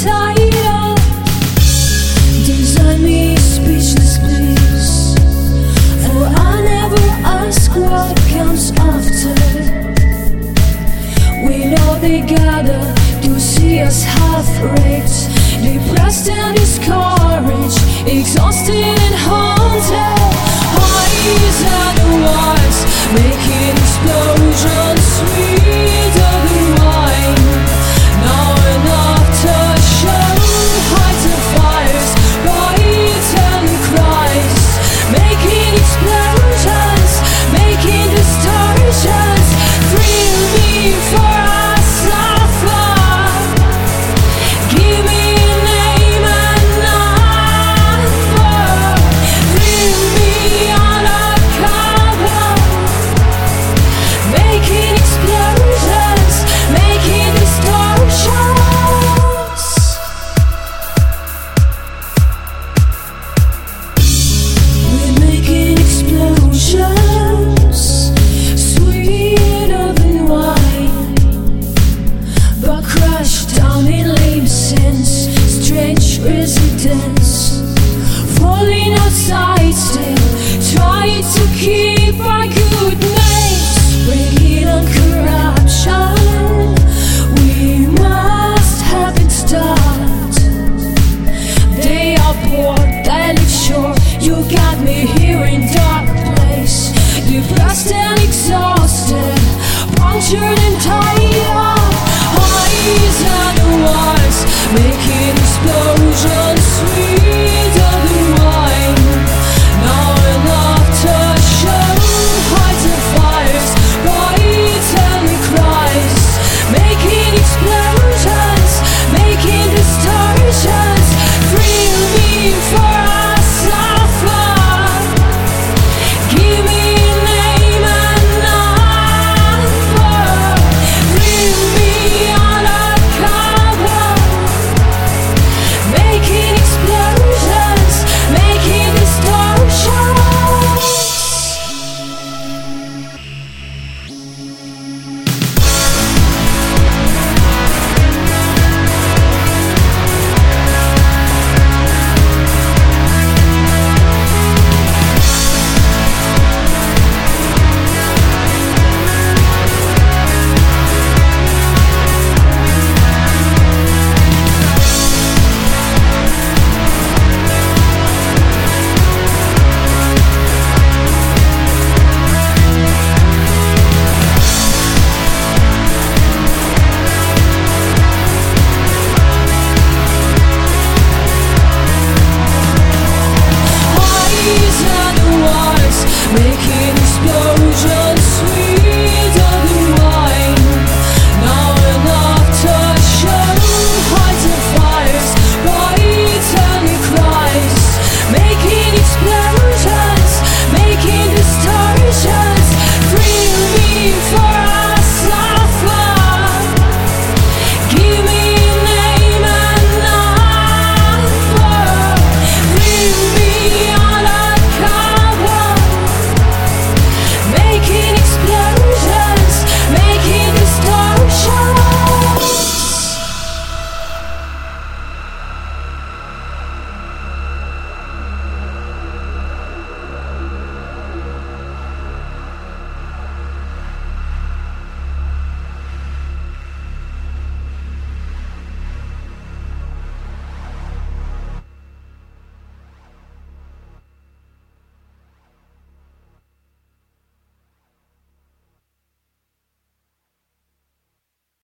title. Design me speechless, please, for I never ask what comes after. We know they gather to see us half-raped, depressed and discouraged, exhausted and haunted. Eyes and wires making explosions sweeter than wine. Now and after show heights and fires, bites and cries, making explosions, making distortions. Free me for I suffer. Give me a name and number. Bring me undercover, making explosions, making distortions. We're making explosions, sweeter than wine, but crushed down in limousines, strange residence, falling outside still, trying to keep our